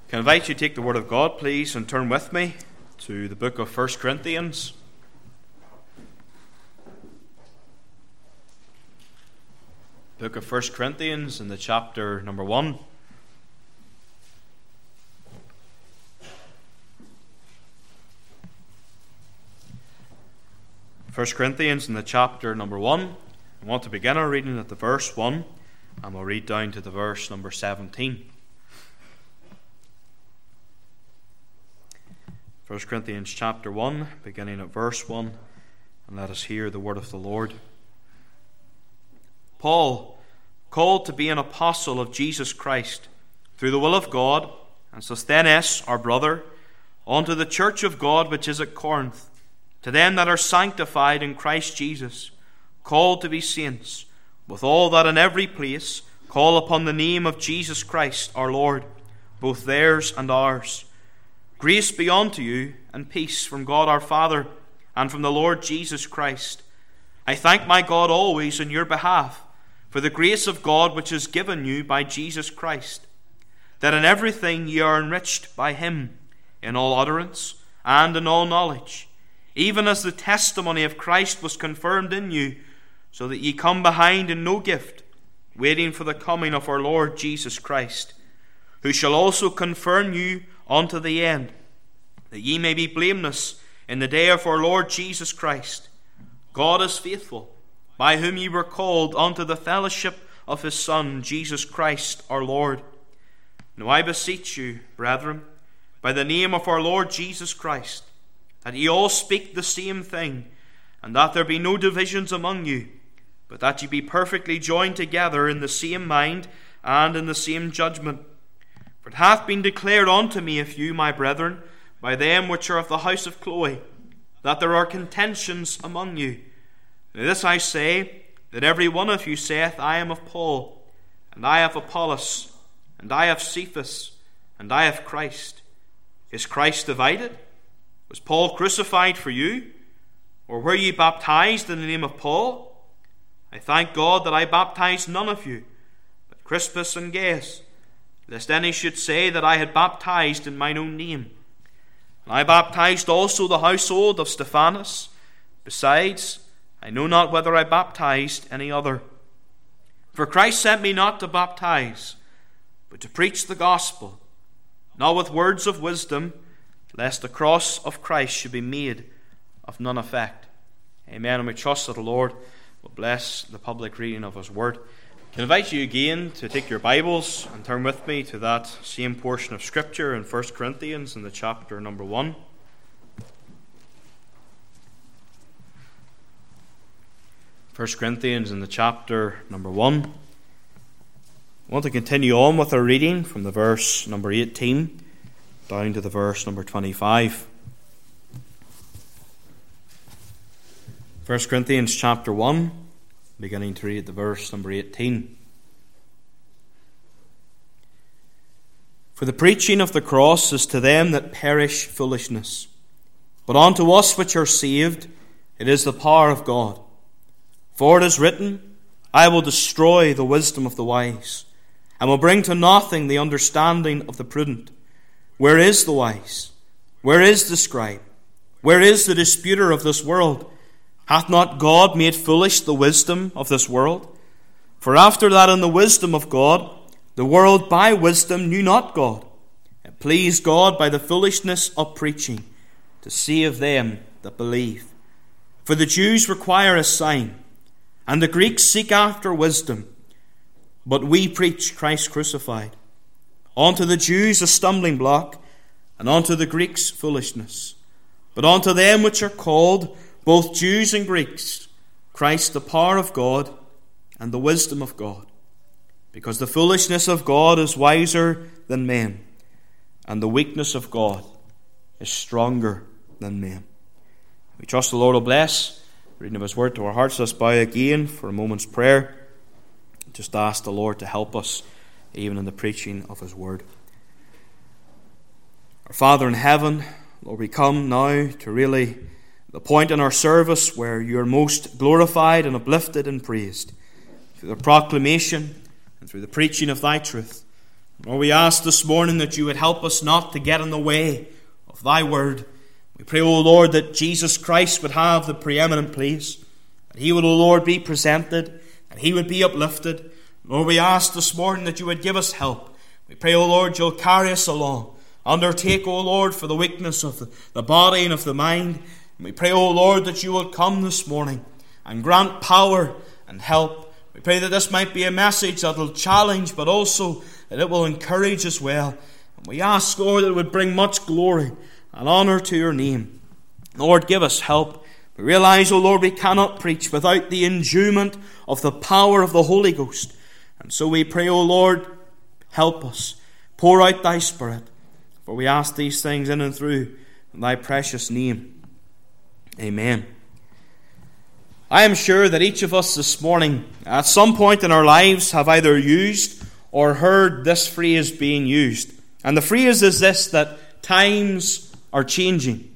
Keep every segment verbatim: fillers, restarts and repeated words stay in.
Can I invite you to take the Word of God, please, and turn with me to the book of First Corinthians. Book of First Corinthians in the chapter number one. First Corinthians in the chapter number one. I want to begin our reading at the verse one, and we'll read down to the verse number seventeen. First Corinthians chapter one, beginning at verse one, and let us hear the word of the Lord. Paul, called to be an apostle of Jesus Christ, through the will of God, and Sosthenes, our brother, unto the church of God which is at Corinth, to them that are sanctified in Christ Jesus, called to be saints, with all that in every place call upon the name of Jesus Christ our Lord, both theirs and ours. Grace be unto you, and peace from God our Father, and from the Lord Jesus Christ. I thank my God always on your behalf, for the grace of God which is given you by Jesus Christ, that in everything ye are enriched by him, in all utterance and in all knowledge, even as the testimony of Christ was confirmed in you, so that ye come behind in no gift, waiting for the coming of our Lord Jesus Christ, who shall also confirm you unto the end, that ye may be blameless in the day of our Lord Jesus Christ. God is faithful, by whom ye were called unto the fellowship of his Son, Jesus Christ our Lord. Now I beseech you, brethren, by the name of our Lord Jesus Christ, that ye all speak the same thing, and that there be no divisions among you, but that ye be perfectly joined together in the same mind and in the same judgment. For it hath been declared unto me of you, my brethren, by them which are of the house of Chloe, that there are contentions among you. Now this I say, that every one of you saith, I am of Paul, and I of Apollos, and I of Cephas, and I of Christ. Is Christ divided? Was Paul crucified for you? Or were ye baptized in the name of Paul? I thank God that I baptized none of you, but Crispus and Gaius, lest any should say that I had baptized in mine own name. And I baptized also the household of Stephanas. Besides, I know not whether I baptized any other. For Christ sent me not to baptize, but to preach the gospel, not with words of wisdom, lest the cross of Christ should be made of none effect. Amen. And we trust that the Lord will bless the public reading of his word. I can invite you again to take your Bibles and turn with me to that same portion of Scripture in First Corinthians in the chapter number one. First Corinthians in the chapter number one. I want to continue on with our reading from the verse number eighteen down to the verse number twenty-five. First Corinthians chapter one, beginning to read the verse number eighteen. For the preaching of the cross is to them that perish foolishness, but unto us which are saved it is the power of God. For it is written, I will destroy the wisdom of the wise, and will bring to nothing the understanding of the prudent. Where is the wise? Where is the scribe? Where is the disputer of this world? Hath not God made foolish the wisdom of this world? For after that in the wisdom of God, the world by wisdom knew not God. It pleased God by the foolishness of preaching to save them that believe. For the Jews require a sign, and the Greeks seek after wisdom. But we preach Christ crucified. Unto the Jews a stumbling block, and unto the Greeks foolishness. But unto them which are called, both Jews and Greeks, Christ the power of God and the wisdom of God. Because the foolishness of God is wiser than men, and the weakness of God is stronger than men. We trust the Lord will bless the reading of his word to our hearts. Let's bow again for a moment's prayer. Just ask the Lord to help us even in the preaching of his word. Our Father in heaven, Lord, we come now to really the point in our service where you are most glorified and uplifted and praised through the proclamation and through the preaching of thy truth. Lord, we ask this morning that you would help us not to get in the way of thy word. We pray, O Lord, that Jesus Christ would have the preeminent place, that he would, O Lord, be presented, that he would be uplifted. Lord, we ask this morning that you would give us help. We pray, O Lord, you'll carry us along. Undertake, O Lord, for the weakness of the, the body and of the mind. And we pray, O Lord, that you will come this morning and grant power and help. We pray that this might be a message that will challenge, but also that it will encourage as well. And we ask, Lord, that it would bring much glory and honour to your name. Lord, give us help. We realize, O Lord, we cannot preach without the endowment of the power of the Holy Ghost. And so we pray, O Lord, help us. Pour out thy Spirit. For we ask these things in and through thy precious name. Amen. I am sure that each of us this morning, at some point in our lives, have either used or heard this phrase being used. And the phrase is this, that times are changing.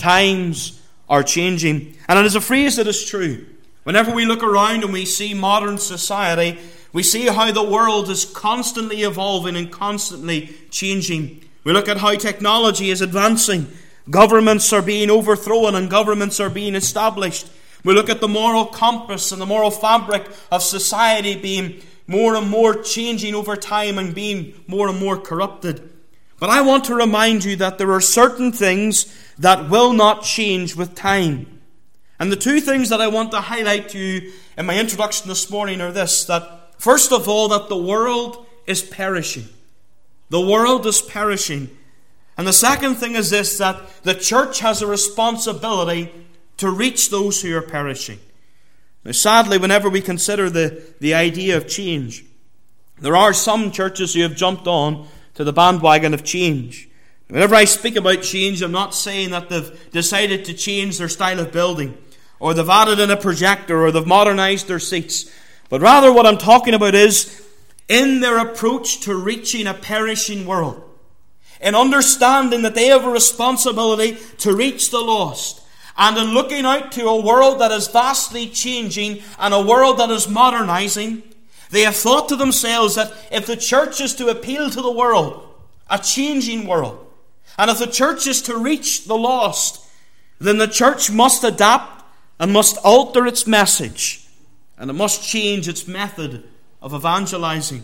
Times are changing. And it is a phrase that is true. Whenever we look around and we see modern society, we see how the world is constantly evolving and constantly changing. We look at how technology is advancing. Governments are being overthrown and governments are being established. We look at the moral compass and the moral fabric of society being more and more changing over time and being more and more corrupted. But I want to remind you that there are certain things that will not change with time. And the two things that I want to highlight to you in my introduction this morning are this, that first of all, that the world is perishing. The world is perishing. And the second thing is this, that the church has a responsibility to reach those who are perishing. Now, sadly, whenever we consider the, the idea of change, there are some churches who have jumped on to the bandwagon of change. Whenever I speak about change, I'm not saying that they've decided to change their style of building, or they've added in a projector, or they've modernized their seats. But rather what I'm talking about is in their approach to reaching a perishing world, in understanding that they have a responsibility to reach the lost, and in looking out to a world that is vastly changing and a world that is modernizing, they have thought to themselves that if the church is to appeal to the world, a changing world, and if the church is to reach the lost, then the church must adapt and must alter its message, and it must change its method of evangelizing.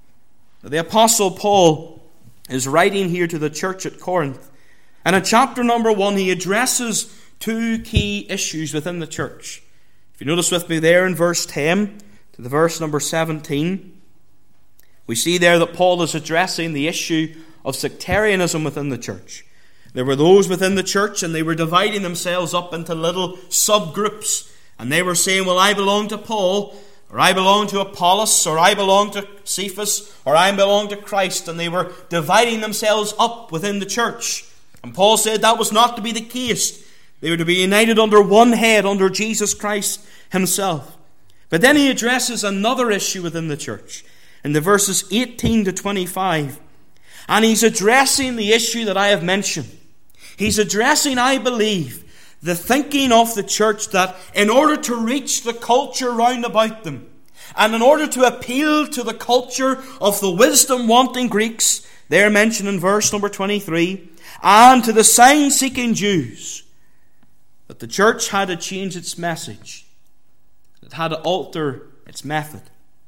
The Apostle Paul is writing here to the church at Corinth, and in chapter number one he addresses two key issues within the church. If you notice with me there in verse ten to the verse number seventeen, we see there that Paul is addressing the issue of sectarianism within the church. There were those within the church and they were dividing themselves up into little subgroups, and they were saying, well, I belong to Paul, or I belong to Apollos, or I belong to Cephas, or I belong to Christ, and they were dividing themselves up within the church. And Paul said that was not to be the case. They were to be united under one head, under Jesus Christ himself. But then he addresses another issue within the church in the verses eighteen to twenty-five. And he's addressing the issue that I have mentioned. He's addressing, I believe, the thinking of the church that in order to reach the culture round about them, and in order to appeal to the culture of the wisdom-wanting Greeks, there mentioned in verse number twenty-three, and to the sign-seeking Jews, that the church had to change its message. It had to alter its method.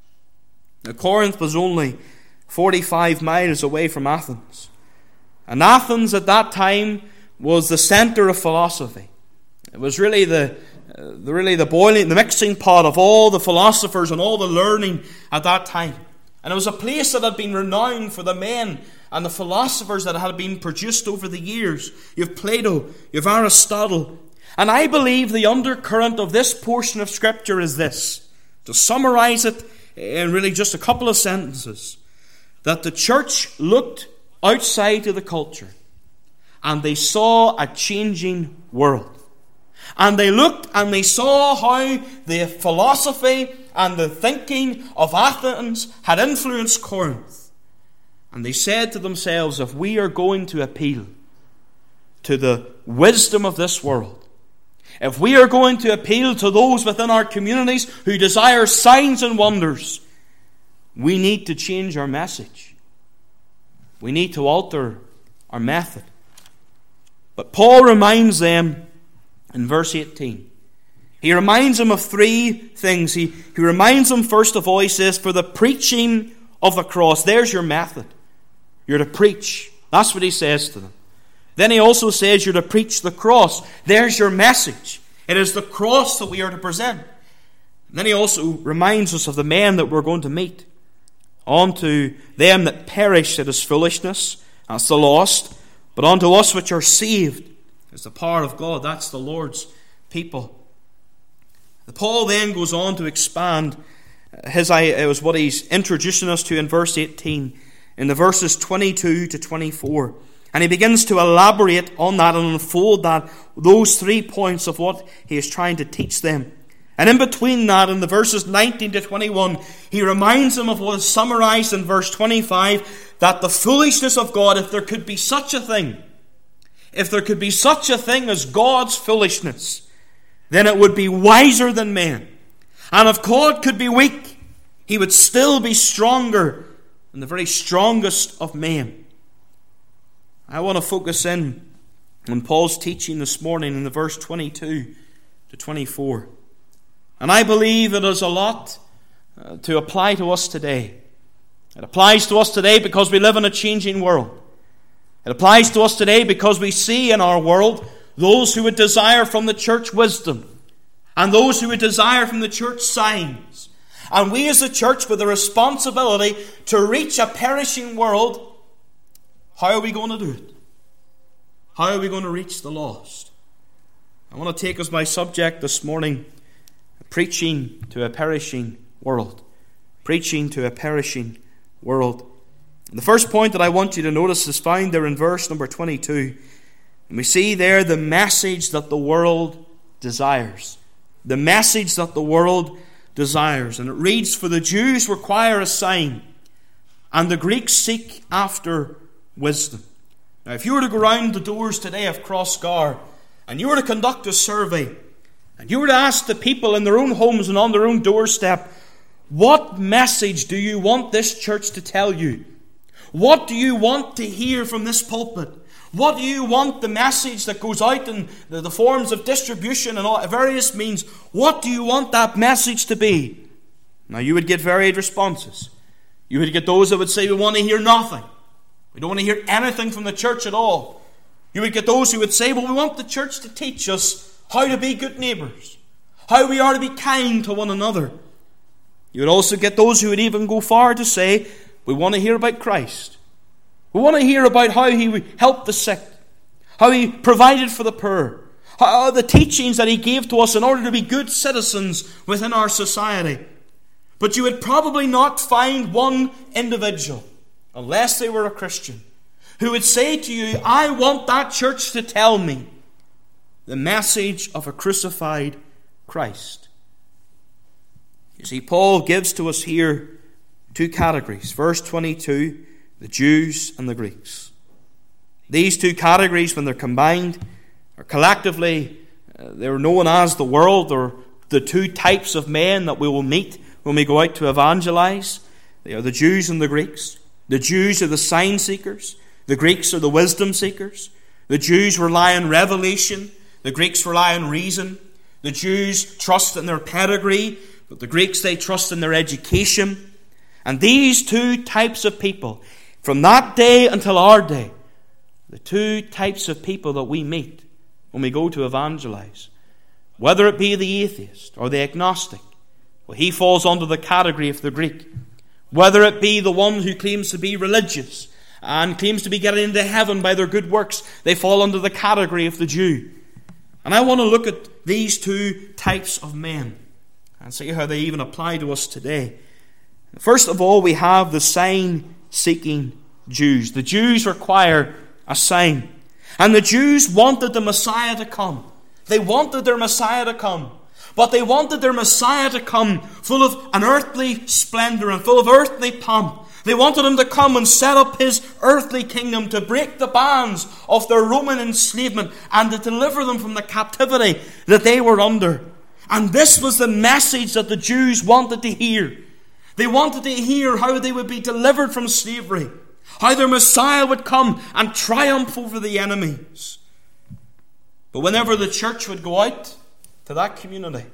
Now, Corinth was only forty-five miles away from Athens. And Athens at that time was the center of philosophy. It was really the, uh, the really the boiling, the mixing pot of all the philosophers and all the learning at that time. And it was a place that had been renowned for the men and the philosophers that had been produced over the years. You have Plato, you have Aristotle. And I believe the undercurrent of this portion of Scripture is this. To summarize it in really just a couple of sentences. That the church looked outside to the culture and they saw a changing world. And they looked and they saw how the philosophy and the thinking of Athens had influenced Corinth. And they said to themselves, if we are going to appeal to the wisdom of this world, if we are going to appeal to those within our communities who desire signs and wonders, we need to change our message. We need to alter our method. But Paul reminds them in verse eighteen. He reminds them of three things. He, he reminds them, first of all, he says, for the preaching of the cross. There's your method. You're to preach. That's what he says to them. Then he also says you're to preach the cross. There's your message. It is the cross that we are to present. And then he also reminds us of the men that we're going to meet. Unto them that perish it is foolishness, that's the lost. But unto us which are saved is the power of God. That's the Lord's people. Paul then goes on to expand his, it was what he's introducing us to in verse eighteen, in the verses twenty-two to twenty-four. And he begins to elaborate on that and unfold that, those three points of what he is trying to teach them. And in between that, in the verses nineteen to twenty-one, he reminds them of what is summarized in verse twenty-five, that the foolishness of God, if there could be such a thing, if there could be such a thing as God's foolishness, then it would be wiser than men. And if God could be weak, he would still be stronger than the very strongest of men. I want to focus in on Paul's teaching this morning in the verse twenty-two to twenty-four. And I believe it is a lot uh, to apply to us today. It applies to us today because we live in a changing world. It applies to us today because we see in our world those who would desire from the church wisdom, and those who would desire from the church signs. And we as a church with a responsibility to reach a perishing world. How are we going to do it? How are we going to reach the lost? I want to take as my subject this morning, preaching to a perishing world. Preaching to a perishing world. And the first point that I want you to notice is found there in verse number twenty-two. And we see there the message that the world desires. The message that the world desires. And it reads, for the Jews require a sign, and the Greeks seek after wisdom. Now, if you were to go round the doors today of Crossgar, and you were to conduct a survey, and you were to ask the people in their own homes and on their own doorstep, what message do you want this church to tell you? What do you want to hear from this pulpit? What do you want the message that goes out in the, the forms of distribution and all, various means? What do you want that message to be? Now, you would get varied responses. You would get those that would say, we want to hear nothing. We don't want to hear anything from the church at all. You would get those who would say, well, we want the church to teach us how to be good neighbours, how we are to be kind to one another. You would also get those who would even go far to say, we want to hear about Christ. We want to hear about how He helped the sick, how He provided for the poor, how the teachings that He gave to us in order to be good citizens within our society. But you would probably not find one individual, unless they were a Christian, who would say to you, I want that church to tell me the message of a crucified Christ. You see, Paul gives to us here two categories. Verse twenty-two, the Jews and the Greeks. These two categories, when they're combined, or collectively, uh, they're known as the world, or the two types of men that we will meet when we go out to evangelize. They are the Jews and the Greeks. The Jews are the sign seekers. The Greeks are the wisdom seekers. The Jews rely on revelation. The Greeks rely on reason. The Jews trust in their pedigree, but the Greeks, they trust in their education. And these two types of people, from that day until our day, the two types of people that we meet when we go to evangelize, whether it be the atheist or the agnostic, well, he falls under the category of the Greek. Whether it be the one who claims to be religious and claims to be getting into heaven by their good works, they fall under the category of the Jew. And I want to look at these two types of men and see how they even apply to us today. First of all, we have the sign-seeking Jews. The Jews require a sign. And the Jews wanted the Messiah to come. They wanted their Messiah to come. But they wanted their Messiah to come full of an earthly splendor and full of earthly pomp. They wanted him to come and set up his earthly kingdom, to break the bands of their Roman enslavement and to deliver them from the captivity that they were under. And this was the message that the Jews wanted to hear. They wanted to hear how they would be delivered from slavery, how their Messiah would come and triumph over the enemies. But whenever the church would go out to that community,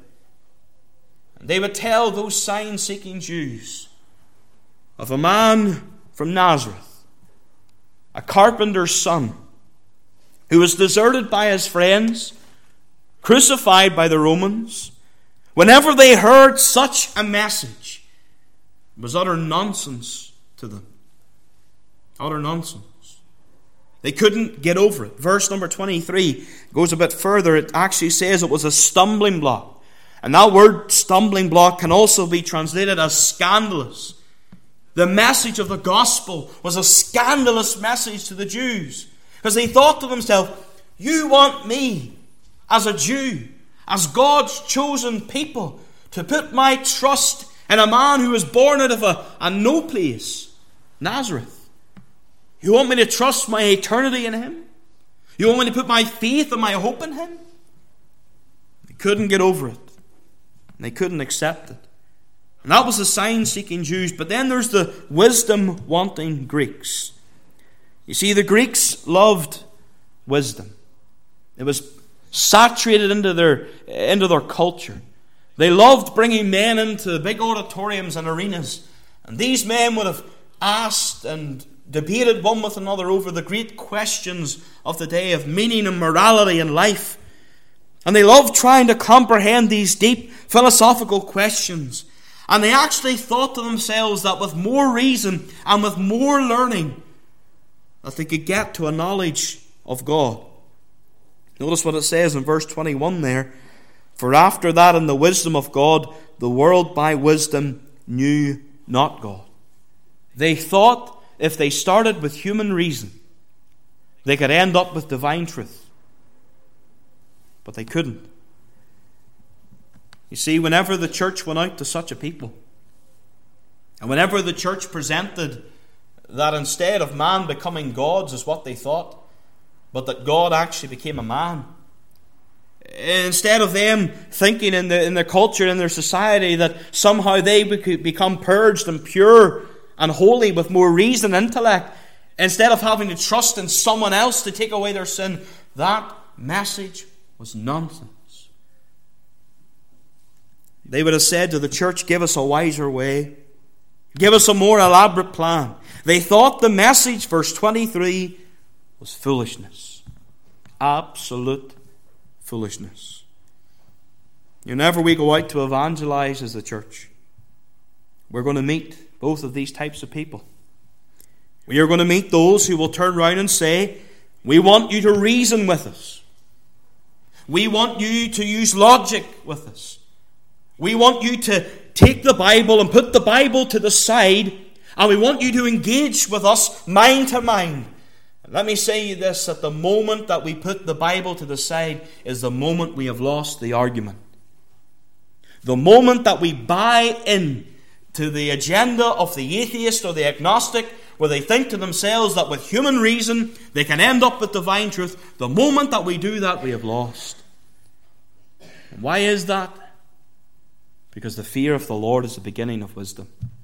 and they would tell those sign-seeking Jews of a man from Nazareth, a carpenter's son, who was deserted by his friends, crucified by the Romans, whenever they heard such a message, it was utter nonsense to them. Utter nonsense. They couldn't get over it. Verse number twenty-three goes a bit further. It actually says it was a stumbling block. And that word stumbling block can also be translated as scandalous. The message of the gospel was a scandalous message to the Jews. Because they thought to themselves, you want me as a Jew, as God's chosen people, to put my trust in a man who was born out of a, a no place, Nazareth. You want me to trust my eternity in him? You want me to put my faith and my hope in him? They couldn't get over it. And they couldn't accept it. And that was the sign-seeking Jews. But then there's the wisdom-wanting Greeks. You see, the Greeks loved wisdom. It was saturated into their, into their culture. They loved bringing men into big auditoriums and arenas. And these men would have asked and debated one with another over the great questions of the day of meaning and morality and life. And they loved trying to comprehend these deep philosophical questions. And they actually thought to themselves that with more reason and with more learning, that they could get to a knowledge of God. Notice what it says in verse twenty-one there. For after that, in the wisdom of God, the world by wisdom knew not God. They thought if they started with human reason, they could end up with divine truth. But they couldn't. You see, whenever the church went out to such a people, and whenever the church presented that instead of man becoming gods is what they thought, but that God actually became a man, instead of them thinking in, the, in their culture, in their society, that somehow they could become purged and pure and holy with more reason and intellect, instead of having to trust in someone else to take away their sin, that message was nonsense. They would have said to the church, give us a wiser way. Give us a more elaborate plan. They thought the message, verse twenty-three, was foolishness. Absolute foolishness. Whenever we go out to evangelize as the church, we're going to meet both of these types of people. We are going to meet those who will turn around and say, we want you to reason with us. We want you to use logic with us. We want you to take the Bible and put the Bible to the side, and we want you to engage with us mind to mind. And let me say this, that the moment that we put the Bible to the side is the moment we have lost the argument. The moment that we buy in to the agenda of the atheist or the agnostic, where they think to themselves that with human reason they can end up with divine truth, the moment that we do that, we have lost. And why is that? Because the fear of the Lord is the beginning of wisdom.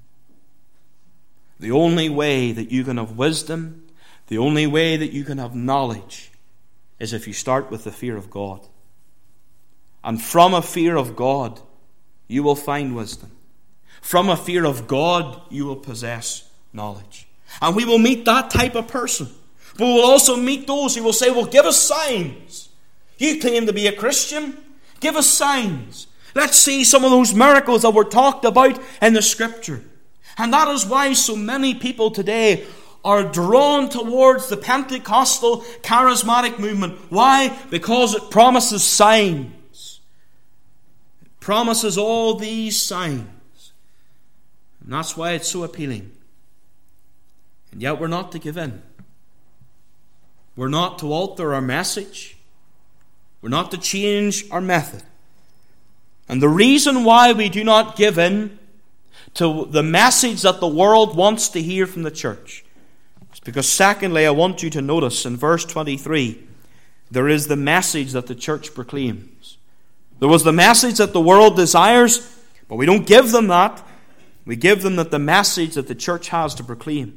The only way that you can have wisdom, the only way that you can have knowledge, is if you start with the fear of God. And from a fear of God, you will find wisdom. From a fear of God, you will possess knowledge. And we will meet that type of person. But we will also meet those who will say, well, give us signs. You claim to be a Christian. Give us signs. Let's see some of those miracles that were talked about in the Scripture. And that is why so many people today are drawn towards the Pentecostal charismatic movement. Why? Because it promises signs. It promises all these signs. And that's why it's so appealing. And yet we're not to give in. We're not to alter our message. We're not to change our method. And the reason why we do not give in to the message that the world wants to hear from the church is because, secondly, I want you to notice in verse twenty-three, there is the message that the church proclaims. There was the message that the world desires, but we don't give them that. We give them that the message that the church has to proclaim.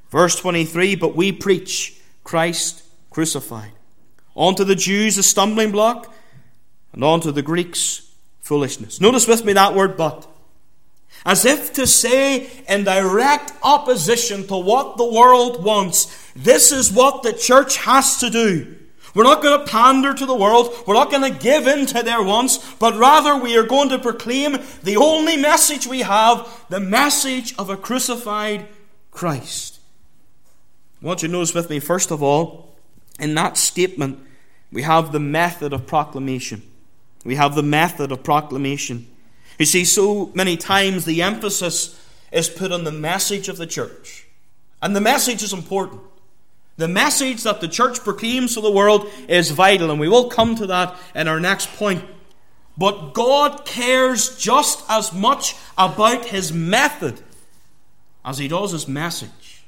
Verse twenty-three, but we preach Christ crucified. Unto the Jews a stumbling block, and unto the Greeks foolishness. Notice with me that word but. As if to say, in direct opposition to what the world wants, this is what the church has to do. We're not going to pander to the world. We're not going to give in to their wants, but rather we are going to proclaim the only message we have, the message of a crucified Christ. I want you to notice with me, first of all, in that statement, we have the method of proclamation. We have the method of proclamation. You see, so many times the emphasis is put on the message of the church. And the message is important. The message that the church proclaims to the world is vital, and we will come to that in our next point. But God cares just as much about His method as He does His message.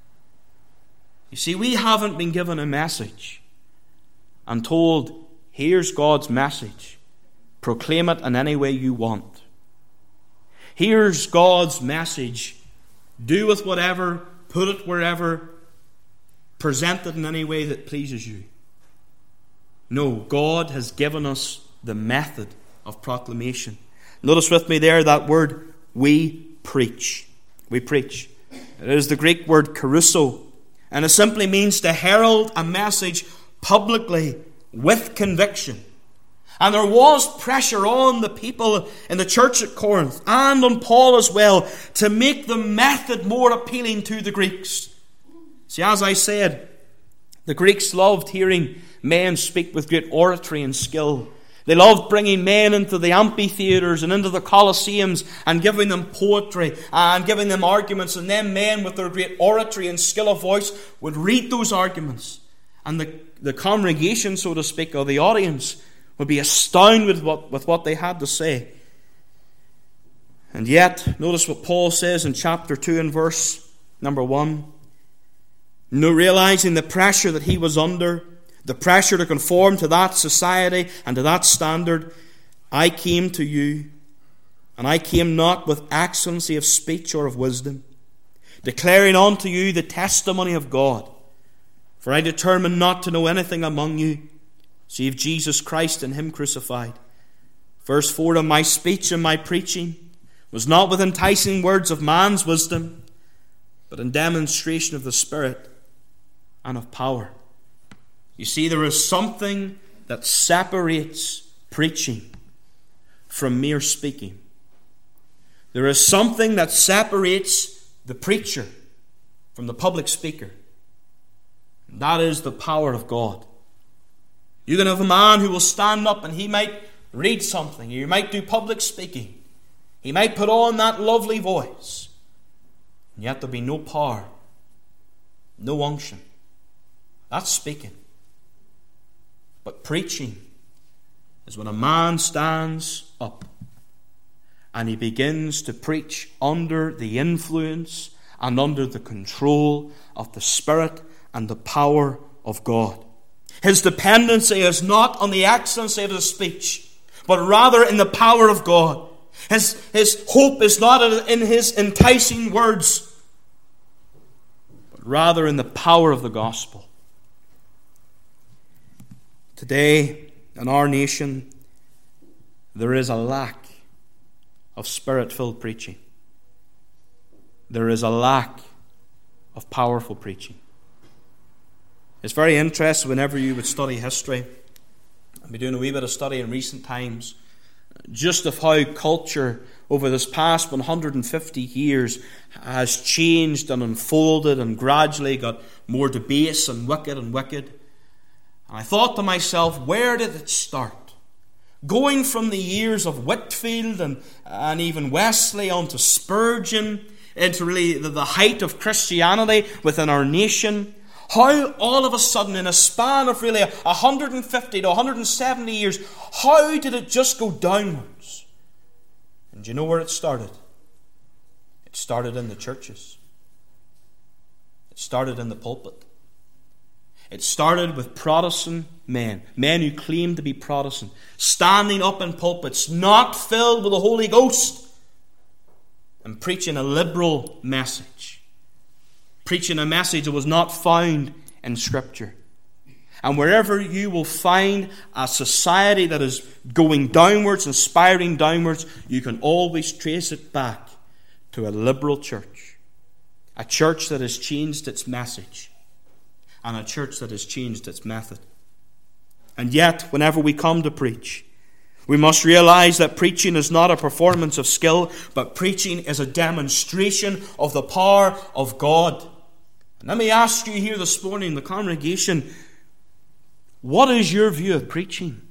You see, we haven't been given a message and told, here's God's message. Proclaim it in any way you want. Here's God's message. Do with whatever, put it wherever, present it in any way that pleases you. No, God has given us the method of proclamation. Notice with me there that word, we preach. We preach. It is the Greek word kerusso, and it simply means to herald a message publicly with conviction. And there was pressure on the people in the church at Corinth and on Paul as well to make the method more appealing to the Greeks. See, as I said, the Greeks loved hearing men speak with great oratory and skill. They loved bringing men into the amphitheaters and into the colosseums and giving them poetry and giving them arguments. And then men with their great oratory and skill of voice would read those arguments. And the, the congregation, so to speak, or the audience, would be astounded with what, with what they had to say. And yet, notice what Paul says in chapter two and verse number one. No, realizing the pressure that he was under, the pressure to conform to that society and to that standard, I came to you, and I came not with excellency of speech or of wisdom, declaring unto you the testimony of God. For I determined not to know anything among you, save Jesus Christ and Him crucified. Verse four, and my speech and my preaching was not with enticing words of man's wisdom, but in demonstration of the Spirit and of power. You see, there is something that separates preaching from mere speaking. There is something that separates the preacher from the public speaker. And that is the power of God. You can have a man who will stand up and he might read something. He might do public speaking. He might put on that lovely voice. And yet there'll be no power, no unction. That's speaking. But preaching is when a man stands up and he begins to preach under the influence and under the control of the Spirit and the power of God. His dependency is not on the excellency of his speech, but rather in the power of God. His, his hope is not in his enticing words, but rather in the power of the gospel. Today, in our nation, there is a lack of Spirit-filled preaching. There is a lack of powerful preaching. It's very interesting whenever you would study history. I've been doing a wee bit of study in recent times, just of how culture over this past one hundred fifty years has changed and unfolded and gradually got more debased and wicked and wicked. And I thought to myself, where did it start? Going from the years of Whitefield and, and even Wesley onto Spurgeon, into really the, the height of Christianity within our nation. How all of a sudden, in a span of really one hundred fifty to one hundred seventy years, how did it just go downwards? And do you know where it started? It started in the churches. It started in the pulpit. It started with Protestant men, men who claimed to be Protestant, standing up in pulpits, not filled with the Holy Ghost, and preaching a liberal message. preaching a message that was not found in Scripture. And wherever you will find a society that is going downwards and spiraling downwards, you can always trace it back to a liberal church. A church that has changed its message. And a church that has changed its method. And yet, whenever we come to preach, we must realize that preaching is not a performance of skill, but preaching is a demonstration of the power of God. And let me ask you here this morning, the congregation, what is your view of preaching?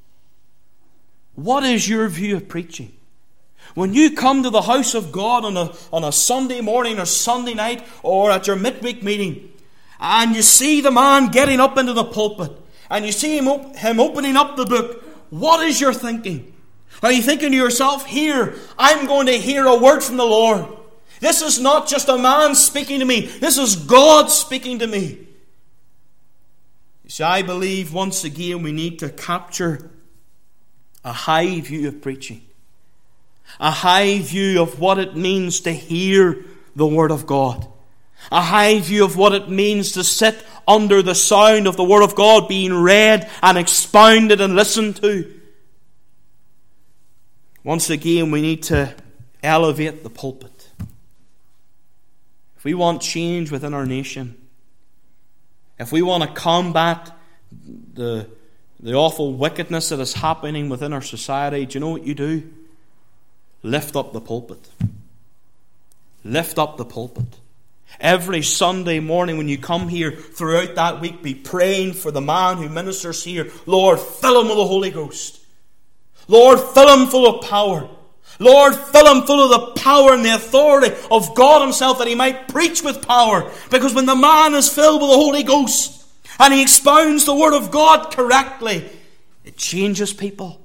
What is your view of preaching? When you come to the house of God on a, on a Sunday morning or Sunday night or at your midweek meeting, and you see the man getting up into the pulpit, and you see him, op- him opening up the book, what is your thinking? Are you thinking to yourself, here, I'm going to hear a word from the Lord. This is not just a man speaking to me. This is God speaking to me. You see, I believe once again we need to capture a high view of preaching. A high view of what it means to hear the Word of God. A high view of what it means to sit under the sound of the Word of God being read and expounded and listened to. Once again, we need to elevate the pulpit. If we want change within our nation, if we want to combat the, the awful wickedness that is happening within our society, do you know what you do? Lift up the pulpit. Lift up the pulpit. Every Sunday morning when you come here throughout that week, be praying for the man who ministers here. Lord, fill him with the Holy Ghost. Lord, fill him full of power. Lord, fill him full of the power and the authority of God himself, that he might preach with power. Because when the man is filled with the Holy Ghost and he expounds the Word of God correctly, it changes people.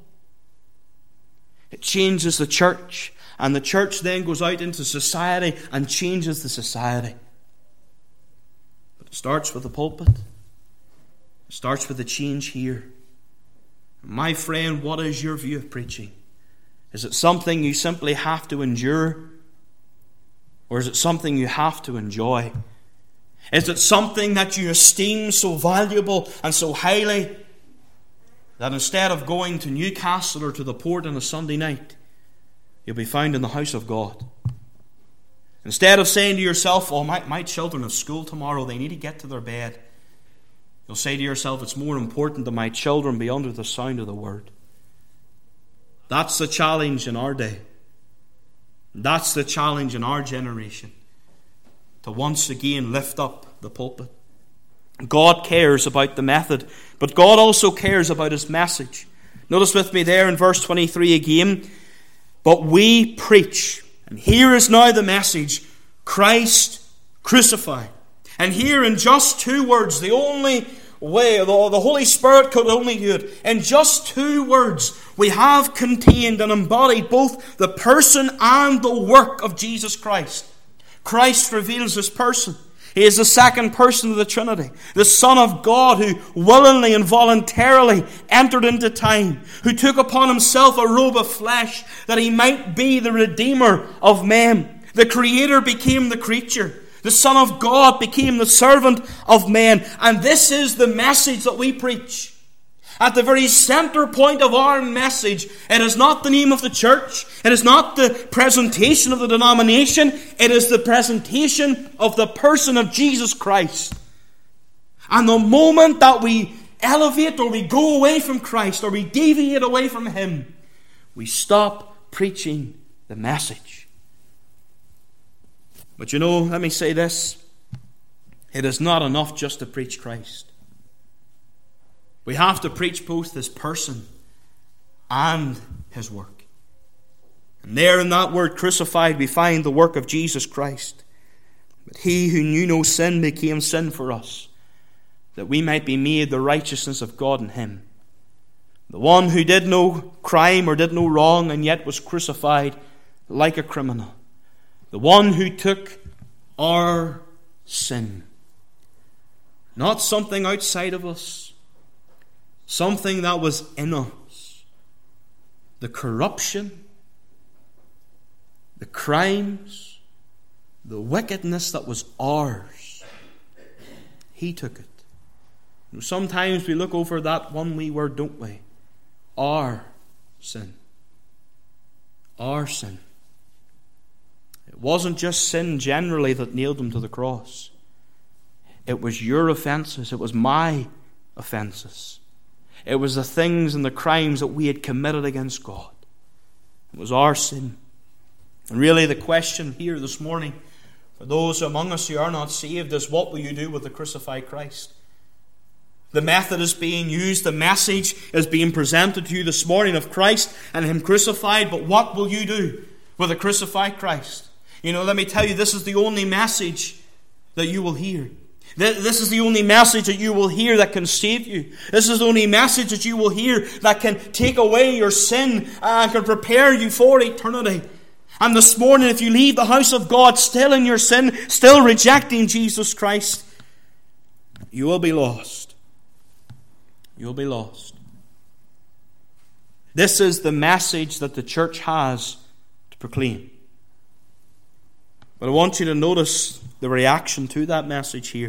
It changes the church. And the church then goes out into society and changes the society. But it starts with the pulpit. It starts with the change here. My friend, what is your view of preaching? Is it something you simply have to endure? Or is it something you have to enjoy? Is it something that you esteem so valuable and so highly that instead of going to Newcastle or to the port on a Sunday night, you'll be found in the house of God? Instead of saying to yourself, oh, my, my children have school tomorrow, they need to get to their bed, you'll say to yourself, it's more important that my children be under the sound of the Word. That's the challenge in our day. That's the challenge in our generation. To once again lift up the pulpit. God cares about the method, but God also cares about His message. Notice with me there in verse twenty-three again. But we preach, and here is now the message, Christ crucified. And here in just two words, the only way, the, the Holy Spirit could only do it, in just two words, we have contained and embodied both the person and the work of Jesus Christ. Christ reveals His person. He is the second person of the Trinity, the Son of God who willingly and voluntarily entered into time, who took upon Himself a robe of flesh that He might be the Redeemer of men. The Creator became the creature. The Son of God became the servant of men. And this is the message that we preach. At the very center point of our message, it is not the name of the church. It is not the presentation of the denomination. It is the presentation of the person of Jesus Christ. And the moment that we elevate or we go away from Christ or we deviate away from Him, we stop preaching the message. But you know, let me say this. It is not enough just to preach Christ. We have to preach both His person and His work. And there in that word crucified we find the work of Jesus Christ. But He who knew no sin became sin for us, that we might be made the righteousness of God in Him. The one who did no crime or did no wrong and yet was crucified like a criminal. The one who took our sin. Not something outside of us. Something that was in us. The corruption, the crimes, the wickedness that was ours, He took it. Sometimes we look over that one wee word, don't we? Our sin. Our sin. It wasn't just sin generally that nailed Him to the cross. It was your offenses. It was my offenses. It was the things and the crimes that we had committed against God. It was our sin. And really the question here this morning, for those among us who are not saved, is what will you do with the crucified Christ? The method is being used, the message is being presented to you this morning of Christ and Him crucified, but what will you do with the crucified Christ? You know, let me tell you, this is the only message that you will hear. This is the only message that you will hear that can save you. This is the only message that you will hear that can take away your sin and can prepare you for eternity. And this morning, if you leave the house of God still in your sin, still rejecting Jesus Christ, you will be lost. You'll be lost. This is the message that the church has to proclaim. But I want you to notice the reaction to that message here.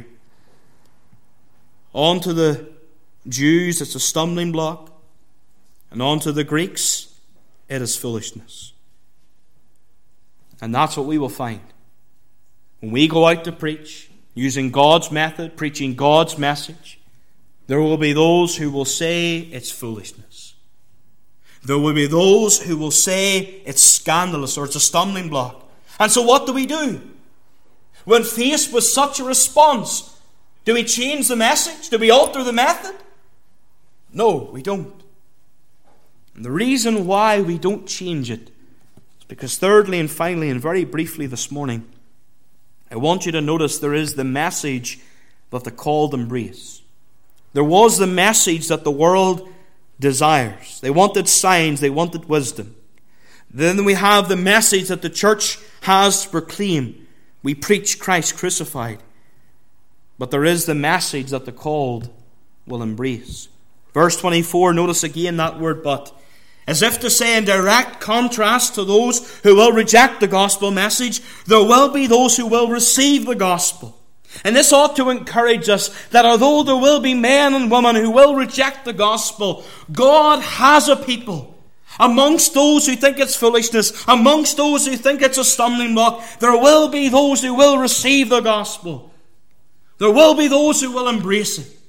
On to the Jews, it's a stumbling block. And on to the Greeks, it is foolishness. And that's what we will find. When we go out to preach, using God's method, preaching God's message, there will be those who will say it's foolishness. There will be those who will say it's scandalous or it's a stumbling block. And so what do we do? When faced with such a response, do we change the message? Do we alter the method? No, we don't. And the reason why we don't change it is because thirdly and finally and very briefly this morning, I want you to notice there is the message that the called embrace. There was the message that the world desires. They wanted signs, they wanted wisdom. Then we have the message that the church has to proclaim. We preach Christ crucified. But there is the message that the called will embrace. Verse twenty-four, notice again that word but. As if to say in direct contrast to those who will reject the gospel message, there will be those who will receive the gospel. And this ought to encourage us that although there will be men and women who will reject the gospel, God has a people. Amongst those who think it's foolishness, amongst those who think it's a stumbling block, there will be those who will receive the gospel. There will be those who will embrace it.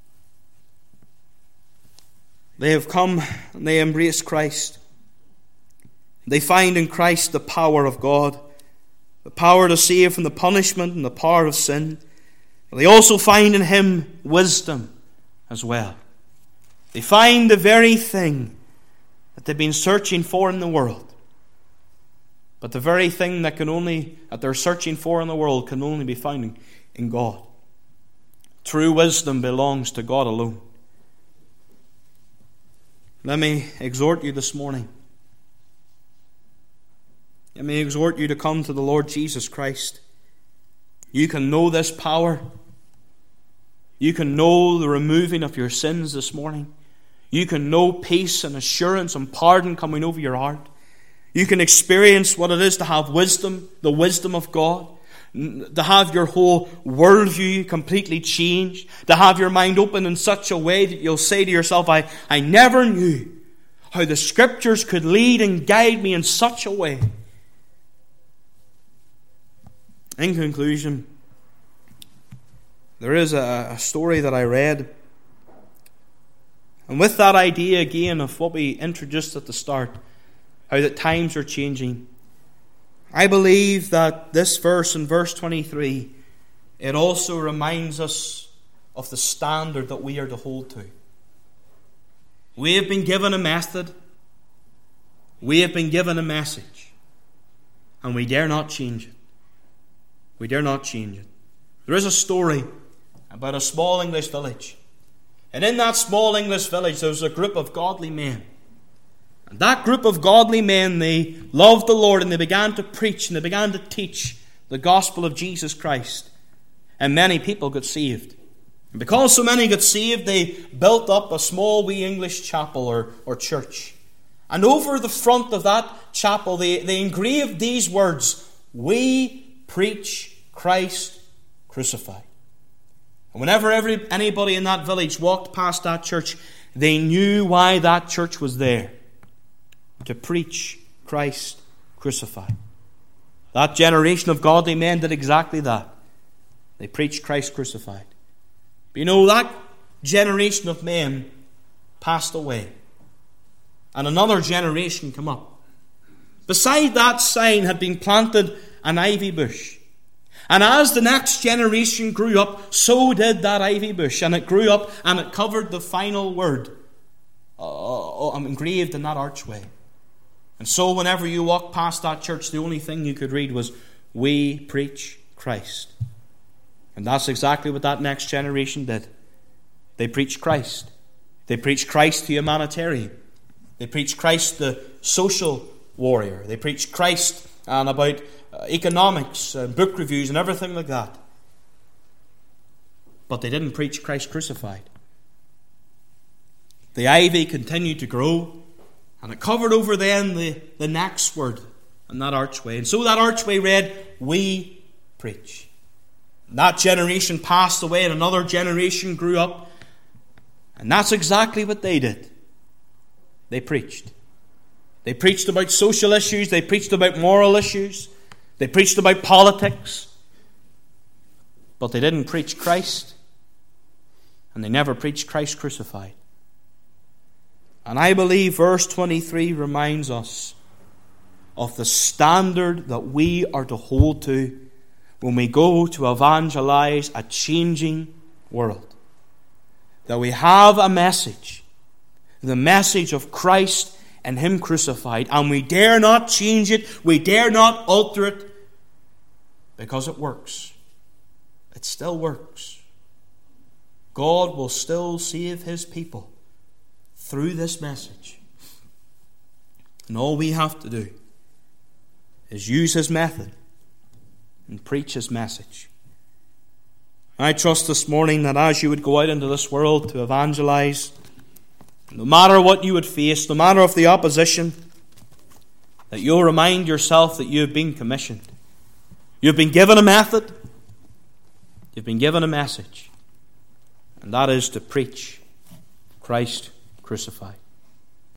They have come and they embrace Christ. They find in Christ the power of God, the power to save from the punishment and the power of sin. They also find in Him wisdom as well. They find the very thing that they've been searching for in the world. But the very thing that can only that they're searching for in the world can only be found in God. True wisdom belongs to God alone. Let me exhort you this morning. Let me exhort you to come to the Lord Jesus Christ. You can know this power. You can know the removing of your sins this morning. You can know peace and assurance and pardon coming over your heart. You can experience what it is to have wisdom, the wisdom of God. To have your whole worldview completely changed. To have your mind open in such a way that you'll say to yourself, I, I never knew how the Scriptures could lead and guide me in such a way. In conclusion, there is a, a story that I read. And with that idea again of what we introduced at the start, how that times are changing, I believe that this verse in verse twenty-three, it also reminds us of the standard that we are to hold to. We have been given a method. We have been given a message. And we dare not change it. We dare not change it. There is a story about a small English village. And in that small English village there was a group of godly men. And that group of godly men, they loved the Lord and they began to preach and they began to teach the gospel of Jesus Christ. And many people got saved. And because so many got saved, they built up a small wee English chapel or, or church. And over the front of that chapel, they, they engraved these words, "We preach Christ crucified. And whenever every, anybody in that village walked past that church, they knew why that church was there. To preach Christ crucified. That generation of godly men did exactly that. They preached Christ crucified. But you know, that generation of men passed away. And another generation came up. Beside that sign had been planted an ivy bush. And as the next generation grew up, so did that ivy bush. And it grew up and it covered the final word uh, engraved in that archway. And so whenever you walked past that church, the only thing you could read was, "We preach Christ." And that's exactly what that next generation did. They preached Christ. They preached Christ the humanitarian. They preached Christ the social warrior. They preached Christ and about uh, economics and book reviews and everything like that. But they didn't preach Christ crucified. The ivy continued to grow, and it covered over then the, the next word in that archway. And so that archway read, "We preach." And that generation passed away and another generation grew up. And that's exactly what they did. They preached. They preached about social issues. They preached about moral issues. They preached about politics. But they didn't preach Christ. And they never preached Christ crucified. And I believe verse twenty-three reminds us of the standard that we are to hold to when we go to evangelize a changing world. That we have a message, the message of Christ and Him crucified, and we dare not change it, we dare not alter it, because it works. It still works. God will still save His people through this message. And all we have to do is use His method and preach His message. I trust this morning that as you would go out into this world to evangelize, no matter what you would face, no matter of the opposition, that you'll remind yourself that you have been commissioned. You've been given a method. You've been given a message. And that is to preach Christ crucified.